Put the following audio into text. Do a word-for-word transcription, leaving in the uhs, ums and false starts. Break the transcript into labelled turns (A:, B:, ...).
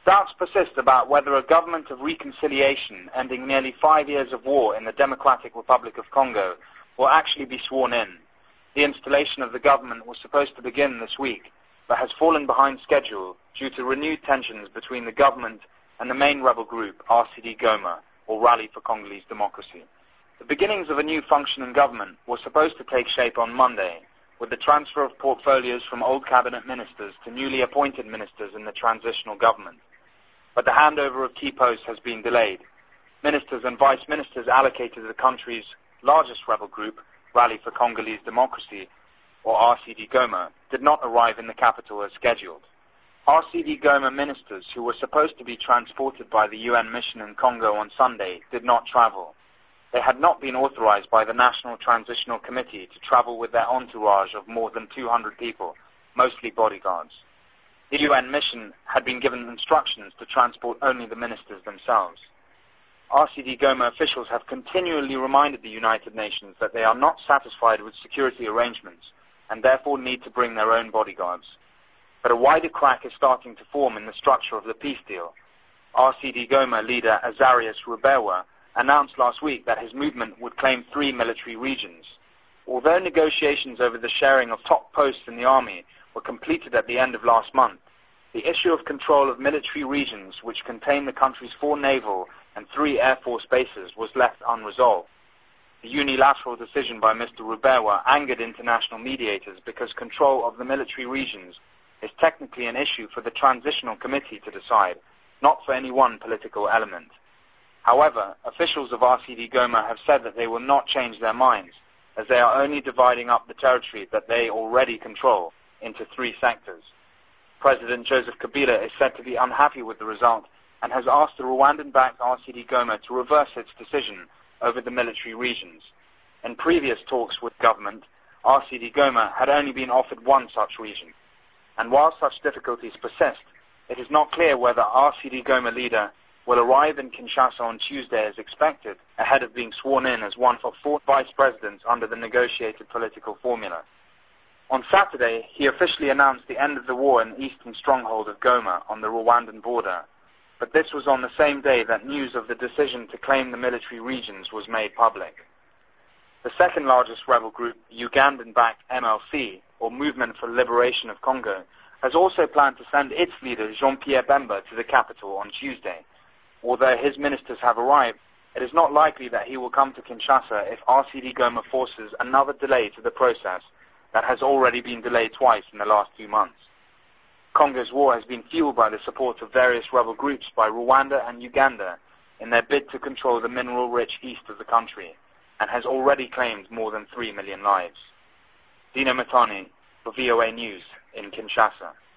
A: Doubts persist about whether a government of reconciliation ending nearly five years of war in the Democratic Republic of Congo will actually be sworn in. The installation of the government was supposed to begin this week, but has fallen behind schedule due to renewed tensions between the government and the main rebel group, R C D Goma, or Rally for Congolese Democracy. The beginnings of a new functioning government were supposed to take shape on Monday, with the transfer of portfolios from old cabinet ministers to newly appointed ministers in the transitional government. But the handover of key posts has been delayed. Ministers and vice ministers allocated to the country's largest rebel group, Rally for Congolese Democracy, or R C D Goma, did not arrive in the capital as scheduled. R C D Goma ministers who were supposed to be transported by the U N mission in Congo on Sunday did not travel. They had not been authorized by the National Transitional Committee to travel with their entourage of more than two hundred people, mostly bodyguards. The U N mission had been given instructions to transport only the ministers themselves. R C D Goma officials have continually reminded the United Nations that they are not satisfied with security arrangements and therefore need to bring their own bodyguards. But a wider crack is starting to form in the structure of the peace deal. R C D Goma leader Azarias Ruberwa announced last week that his movement would claim three military regions. Although negotiations over the sharing of top posts in the army were completed at the end of last month, the issue of control of military regions, which contain the country's four naval and three air force bases, was left unresolved. The unilateral decision by Mister Ruberwa angered international mediators because control of the military regions is technically an issue for the Transitional Committee to decide, not for any one political element. However, officials of R C D Goma have said that they will not change their minds, as they are only dividing up the territory that they already control into three sectors. President Joseph Kabila is said to be unhappy with the result and has asked the Rwandan-backed R C D Goma to reverse its decision over the military regions. In previous talks with government, R C D Goma had only been offered one such region. And while such difficulties persist, it is not clear whether R C D Goma leader will arrive in Kinshasa on Tuesday as expected, ahead of being sworn in as one of four vice presidents under the negotiated political formula. On Saturday, he officially announced the end of the war in the eastern stronghold of Goma on the Rwandan border. But this was on the same day that news of the decision to claim the military regions was made public. The second largest rebel group, Ugandan-backed M L C, or Movement for Liberation of Congo, has also planned to send its leader Jean-Pierre Bemba to the capital on Tuesday. Although his ministers have arrived, it is not likely that he will come to Kinshasa if R C D Goma forces another delay to the process that has already been delayed twice in the last two months. Congo's war has been fueled by the support of various rebel groups by Rwanda and Uganda in their bid to control the mineral-rich east of the country, and has already claimed more than three million lives. Dino Matani for V O A News in Kinshasa.